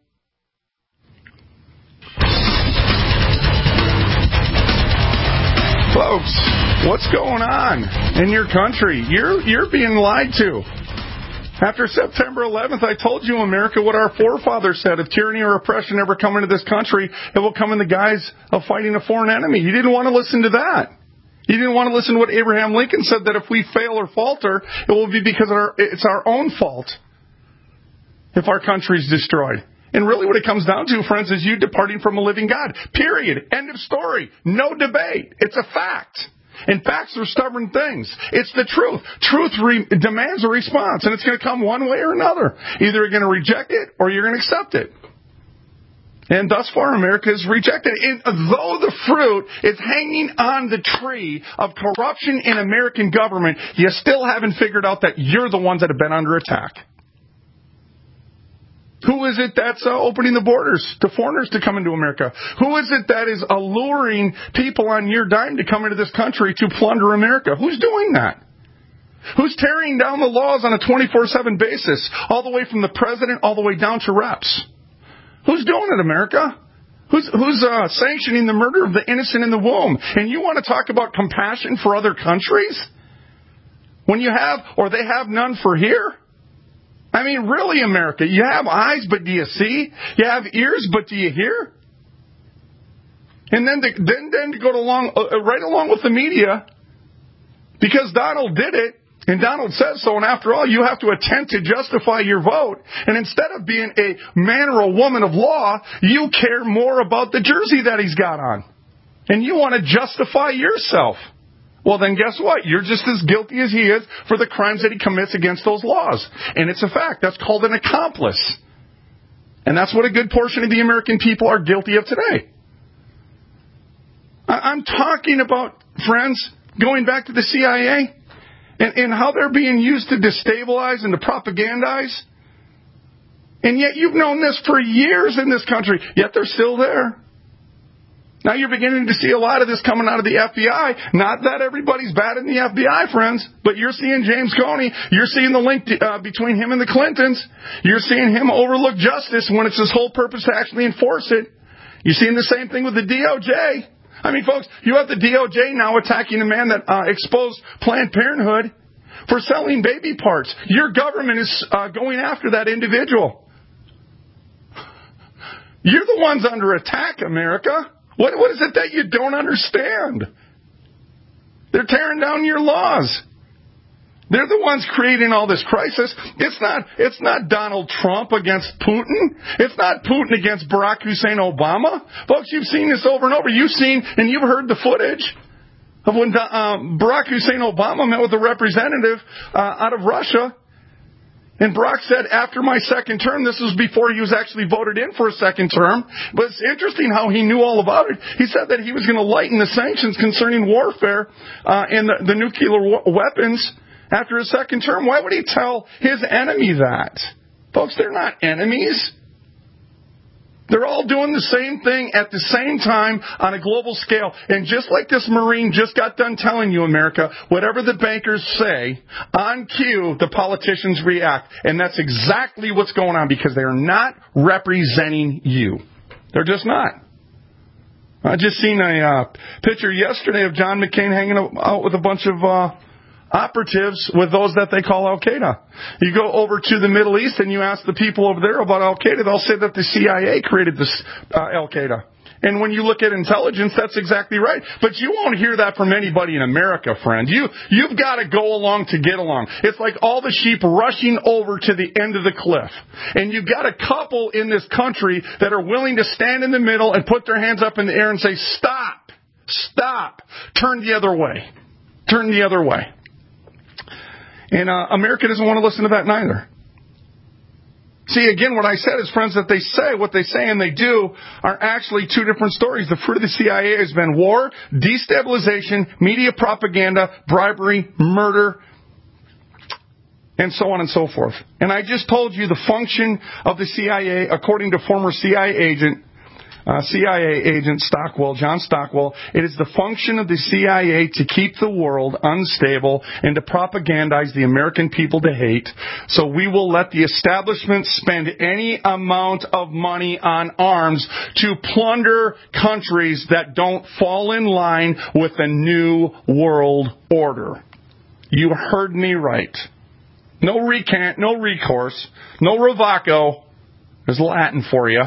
Folks, what's going on in your country? You're you're being lied to. After September eleventh, I told you, America, what our forefathers said. If tyranny or oppression ever come into this country, it will come in the guise of fighting a foreign enemy. You didn't want to listen to that. You didn't want to listen to what Abraham Lincoln said, that if we fail or falter, it will be because of our, it's our own fault if our country's destroyed. And really what it comes down to, friends, is you departing from a living God. Period. End of story. No debate. It's a fact. And facts are stubborn things. It's the truth. Truth re- demands a response, and it's going to come one way or another. Either you're going to reject it or you're going to accept it. And thus far, America has rejected it. And though the fruit is hanging on the tree of corruption in American government, you still haven't figured out that you're the ones that have been under attack. Who is it that's uh, opening the borders to foreigners to come into America? Who is it that is alluring people on your dime to come into this country to plunder America? Who's doing that? Who's tearing down the laws on a twenty-four seven basis, all the way from the president all the way down to reps? Who's doing it, America? Who's, who's uh, sanctioning the murder of the innocent in the womb? And you want to talk about compassion for other countries? When you have, or they have none for here? I mean, really, America, you have eyes, but do you see? You have ears, but do you hear? And then to, then, then to go along, uh, right along with the media, because Donald did it, and Donald says so, and after all, you have to attempt to justify your vote. And instead of being a man or a woman of law, you care more about the jersey that he's got on. And you want to justify yourself. Well, then guess what? You're just as guilty as he is for the crimes that he commits against those laws. And it's a fact. That's called an accomplice. And that's what a good portion of the American people are guilty of today. I'm talking about, friends, going back to the C I A and, and how they're being used to destabilize and to propagandize. And yet you've known this for years in this country, yet they're still there. Now you're beginning to see a lot of this coming out of the F B I. Not that everybody's bad in the F B I, friends, but you're seeing James Comey. You're seeing the link uh, between him and the Clintons. You're seeing him overlook justice when it's his whole purpose to actually enforce it. You're seeing the same thing with the D O J. I mean, folks, you have the D O J now attacking a man that uh, exposed Planned Parenthood for selling baby parts. Your government is uh, going after that individual. You're the ones under attack, America. What, what is it that you don't understand? They're tearing down your laws. They're the ones creating all this crisis. It's not, it's not Donald Trump against Putin. It's not Putin against Barack Hussein Obama. Folks, you've seen this over and over. You've seen and you've heard the footage of when um, Barack Hussein Obama met with a representative uh, out of Russia. And Barack said, after my second term, this was before he was actually voted in for a second term, but it's interesting how he knew all about it. He said that he was going to lighten the sanctions concerning warfare uh, and the, the nuclear w- weapons after his second term. Why would he tell his enemy that? Folks, they're not enemies. They're all doing the same thing at the same time on a global scale. And just like this Marine just got done telling you, America, whatever the bankers say, on cue, the politicians react. And that's exactly what's going on because they are not representing you. They're just not. I just seen a uh, picture yesterday of John McCain hanging out with a bunch of uh, operatives with those that they call Al-Qaeda. You go over to the Middle East and you ask the people over there about Al-Qaeda, they'll say that the C I A created this uh, Al-Qaeda. And when you look at intelligence, that's exactly right. But you won't hear that from anybody in America, friend. You, you've got to go along to get along. It's like all the sheep rushing over to the end of the cliff. And you've got a couple in this country that are willing to stand in the middle and put their hands up in the air and say, stop, stop, turn the other way, turn the other way. And uh, America doesn't want to listen to that neither. See, again, what I said is, friends, that they say, what they say and they do are actually two different stories. The fruit of the C I A has been war, destabilization, media propaganda, bribery, murder, and so on and so forth. And I just told you the function of the C I A, according to former C I A agent, Uh, C I A agent Stockwell, John Stockwell, it is the function of the C I A to keep the world unstable and to propagandize the American people to hate. So we will let the establishment spend any amount of money on arms to plunder countries that don't fall in line with the new world order. You heard me right. No recant, no recourse, no revoco. There's Latin for you.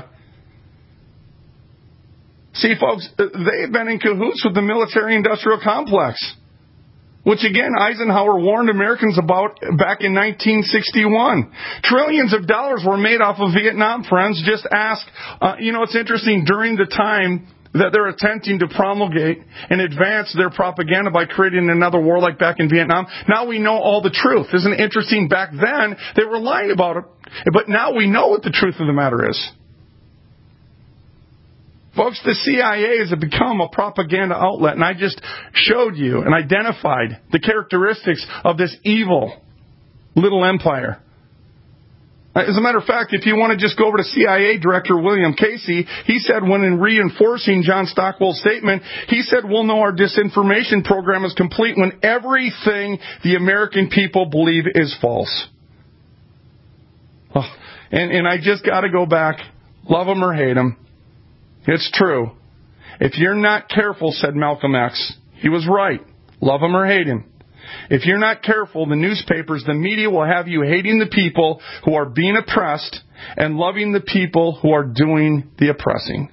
See, folks, they've been in cahoots with the military-industrial complex, which, again, Eisenhower warned Americans about back in nineteen sixty-one. Trillions of dollars were made off of Vietnam, friends. Just ask, uh, you know, it's interesting, during the time that they're attempting to promulgate and advance their propaganda by creating another war like back in Vietnam, now we know all the truth. Isn't it interesting? Back then, they were lying about it, but now we know what the truth of the matter is. Folks, the C I A has become a propaganda outlet, and I just showed you and identified the characteristics of this evil little empire. As a matter of fact, if you want to just go over to C I A Director William Casey, he said when in reinforcing John Stockwell's statement, he said, we'll know our disinformation program is complete when everything the American people believe is false. Oh, and, and I just got to go back, love them or hate them. It's true. If you're not careful, said Malcolm X, he was right. Love him or hate him. If you're not careful, the newspapers, the media will have you hating the people who are being oppressed and loving the people who are doing the oppressing.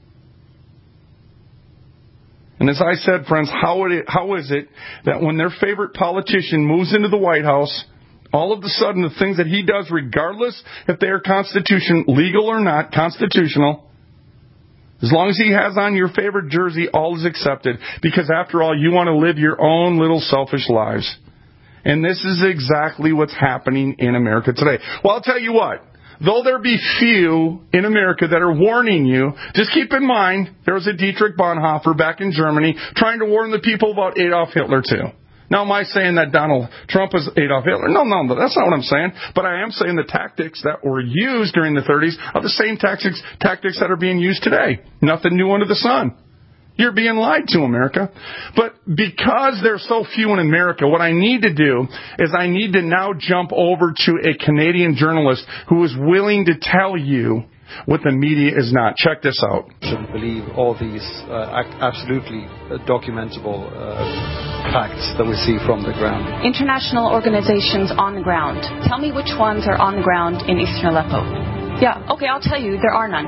And as I said, friends, how, it, how is it that when their favorite politician moves into the White House, all of a sudden the things that he does, regardless if they are constitution, legal or not, constitutional, as long as he has on your favorite jersey, all is accepted. Because after all, you want to live your own little selfish lives. And this is exactly what's happening in America today. Well, I'll tell you what. though there be few in America that are warning you, just keep in mind there was a Dietrich Bonhoeffer back in Germany trying to warn the people about Adolf Hitler too. Now, am I saying that Donald Trump is Adolf Hitler? No, no, that's not what I'm saying. But I am saying the tactics that were used during the thirties are the same tactics tactics that are being used today. Nothing new under the sun. You're being lied to, America. But because there's so few in America, what I need to do is I need to now jump over to a Canadian journalist who is willing to tell you what the media is not. Check this out. Shouldn't believe all these uh, absolutely documentable uh, facts that we see from the ground. International organizations on the ground. Tell me which ones are on the ground in eastern Aleppo. Yeah, okay, I'll tell you, there are none.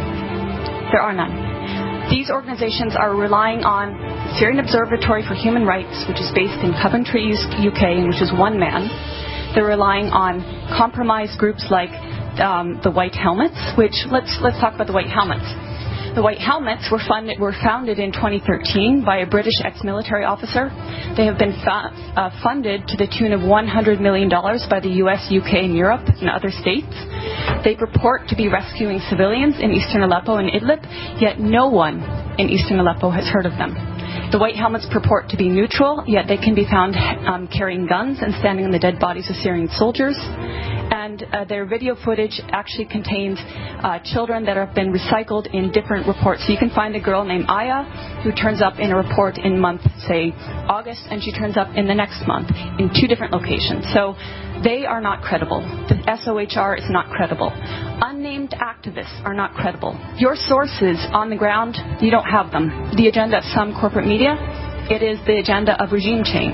There are none. These organizations are relying on the Syrian Observatory for Human Rights, which is based in Coventry, U K, and which is one man. They're relying on compromised groups like um, the White Helmets, which, let's let's talk about the White Helmets. The White Helmets were funded were founded in twenty thirteen by a British ex-military officer. They have been fa- uh, funded to the tune of one hundred million dollars by the U S, U K, and Europe and other states. They purport to be rescuing civilians in eastern Aleppo and Idlib, yet no one in eastern Aleppo has heard of them. The White Helmets purport to be neutral, yet they can be found um, carrying guns and standing on the dead bodies of Syrian soldiers. And uh, their video footage actually contains uh, children that have been recycled in different reports. So you can find a girl named Aya who turns up in a report in month, say, August, and she turns up in the next month in two different locations. So they are not credible. The S O H R is not credible. Unnamed activists are not credible. Your sources on the ground, you don't have them. The agenda of some corporate media, it is the agenda of regime change.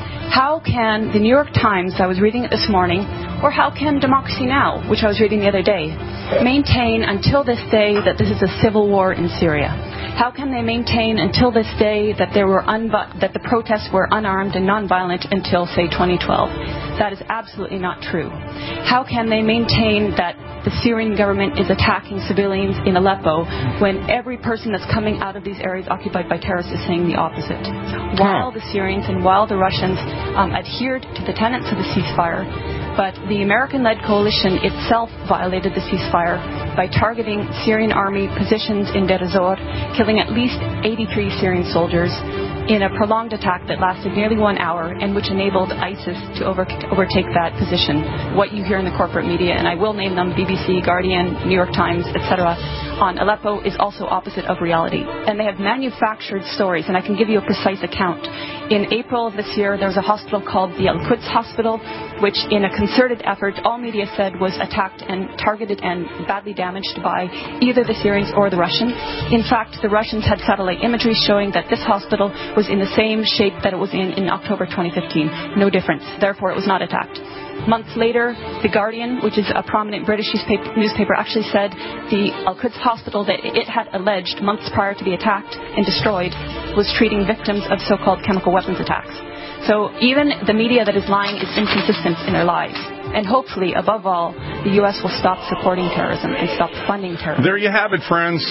How can the New York Times, I was reading it this morning, or how can Democracy Now!, which I was reading the other day, maintain until this day that this is a civil war in Syria? How can they maintain until this day that there were unbu- that the protests were unarmed and nonviolent until, say, twenty twelve? That is absolutely not true. How can they maintain that the Syrian government is attacking civilians in Aleppo when every person that's coming out of these areas occupied by terrorists is saying the opposite? While the Syrians and while the Russians um, adhered to the tenets of the ceasefire, but the American-led coalition itself violated the ceasefire by targeting Syrian army positions in Deir ez-Zor, killing at least eighty-three Syrian soldiers in a prolonged attack that lasted nearly one hour and which enabled ISIS to over- overtake that position. What you hear in the corporate media, and I will name them, B B C, Guardian, New York Times, et cetera, on Aleppo is also opposite of reality. And they have manufactured stories, and I can give you a precise account. In April of this year, there was a hospital called the Al-Quds Hospital, which in a concerted effort, all media said was attacked and targeted and badly damaged by either the Syrians or the Russians. In fact, the Russians had satellite imagery showing that this hospital was in the same shape that it was in in October twenty fifteen. No difference. Therefore, it was not attacked. Months later, The Guardian, which is a prominent British newspaper, actually said the Al-Quds hospital that it had alleged months prior to be attacked and destroyed was treating victims of so-called chemical weapons attacks. So even the media that is lying is inconsistent in their lies. And hopefully, above all, the U S will stop supporting terrorism and stop funding terrorism. There you have it, friends.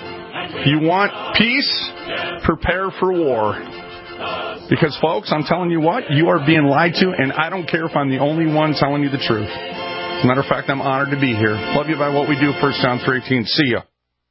You want peace? Prepare for war. Because, folks, I'm telling you what, you are being lied to, and I don't care if I'm the only one telling you the truth. As a matter of fact, I'm honored to be here. Love you by what we do, First John three eighteen. See ya.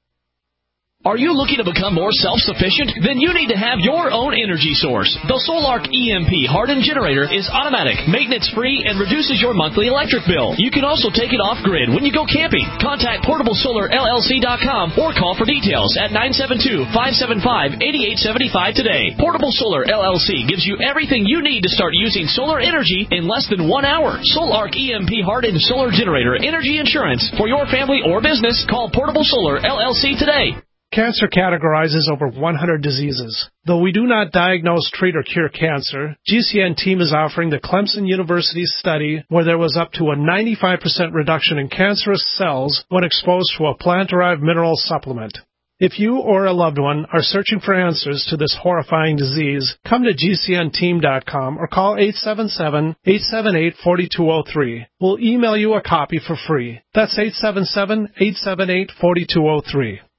Are you looking to become more self-sufficient? Then you need to have your own energy source. The Solark E M P hardened generator is automatic, maintenance-free, and reduces your monthly electric bill. You can also take it off-grid when you go camping. Contact portable solar L L C dot com or call for details at nine seven two, five seven five, eight eight seven five today. Portable Solar L L C gives you everything you need to start using solar energy in less than one hour. Solark E M P hardened solar generator energy insurance for your family or business. Call Portable Solar L L C today. Cancer categorizes over one hundred diseases. Though we do not diagnose, treat, or cure cancer, G C N team is offering the Clemson University study where there was up to a ninety-five percent reduction in cancerous cells when exposed to a plant-derived mineral supplement. If you or a loved one are searching for answers to this horrifying disease, come to G C N team dot com or call eight seven seven, eight seven eight, four two zero three. We'll email you a copy for free. That's eight seven seven, eight seven eight, four two zero three.